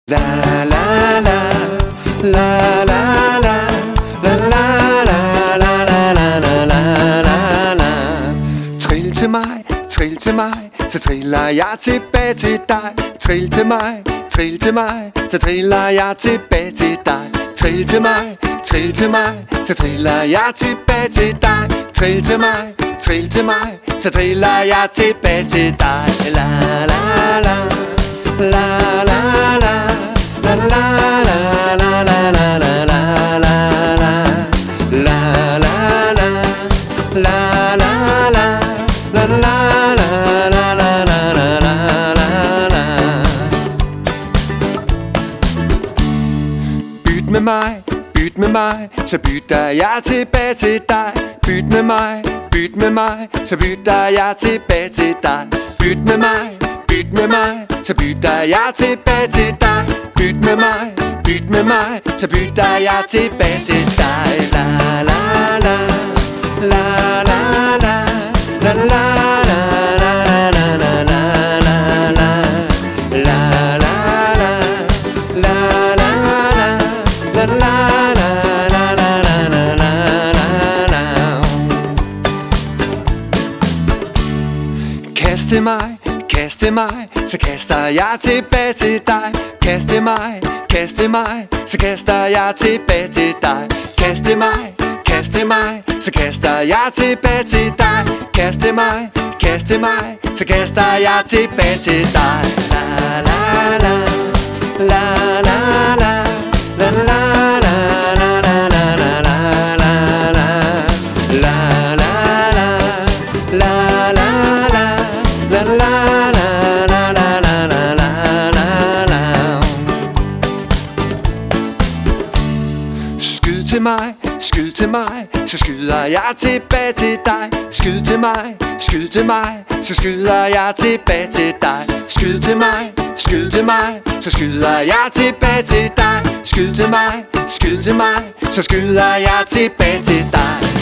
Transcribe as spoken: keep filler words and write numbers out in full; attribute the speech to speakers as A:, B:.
A: La la la, la la la, la la la, la la la la la la la. Tril til mig, tril til mig, så triller jeg tilbage til dig. Tril til mig, tril til mig, så triller jeg tilbage til dig. Tril til mig, tril til mig, så triller jeg tilbage til dig. Tril til mig, tril til mig, så triller jeg tilbage til dig. La la la, la la la, la la la la la la la la la la la la la la la la la la la. Byt med mig, byt med mig, så bytter jeg tilbage til dig. Byt med mig, byt med mig, så bytter jeg tilbage til dig. Byt med mig, byt med mig, så bytter jeg tilbage til dig. Byt med mig, byt med mig, så bytter jeg tilbage til dig. La la la, la la la, la la la la la la la la la la la la la la la la la. Kast til mig, kast til mig, så kaster jeg tilbage til dig. Kast til mig, kast til mig, så kaster jeg tilbage til dig. Kast til mig, kast til mig, så kaster jeg tilbage til dig. Kast til mig, kast til mig, så kaster jeg tilbage til dig. La la la, la la la, la la la la la la la la la la la la la la la. Skyd til mig, skyd til mig, så skyder jeg tilbage til dig. Skyd til mig, skyd til mig, så skyder jeg tilbage til dig. Skyd til mig, skyd til mig, så skyder jeg tilbage til dig. Skyd til mig, skyd til mig, så skyder jeg tilbage til dig.